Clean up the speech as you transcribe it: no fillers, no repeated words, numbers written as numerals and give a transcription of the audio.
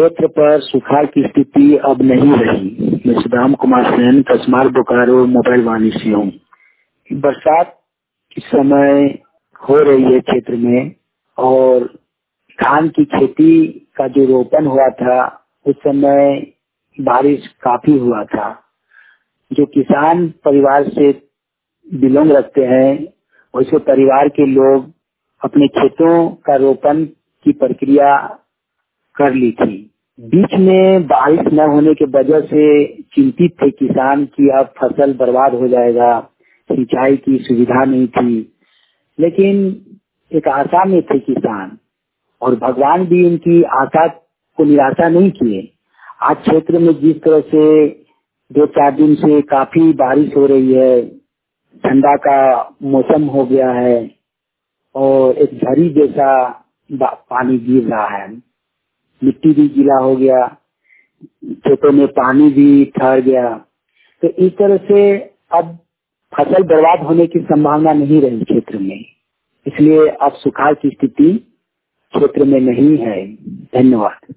क्षेत्र पर सुखाड़ की स्थिति अब नहीं रही। मैं सुदाम कुमार सेन, कसमार बोकारो मोबाइल वाणी से हूँ। बरसात इस समय हो रही है क्षेत्र में और धान की खेती का जो रोपण हुआ था उस समय बारिश काफी हुआ था। जो किसान परिवार से बिलोंग रखते हैं वैसे परिवार के लोग अपने खेतों का रोपण की प्रक्रिया कर ली थी। बीच में बारिश न होने के वजह से चिंतित थे किसान कि अब फसल बर्बाद हो जाएगा, सिंचाई की सुविधा नहीं थी, लेकिन एक आशा में थे किसान और भगवान भी इनकी आशा को निराशा नहीं किए। आज क्षेत्र में जिस तरह से 2-4 दिन से काफी बारिश हो रही है, ठंडा का मौसम हो गया है और एक झरी जैसा पानी गिर रहा है, मिट्टी भी गीला हो गया, खेतों में पानी भी ठहर गया। तो इस तरह से अब फसल बर्बाद होने की संभावना नहीं रही क्षेत्र में, इसलिए अब सुखाड़ की स्थिति क्षेत्र में नहीं है। धन्यवाद।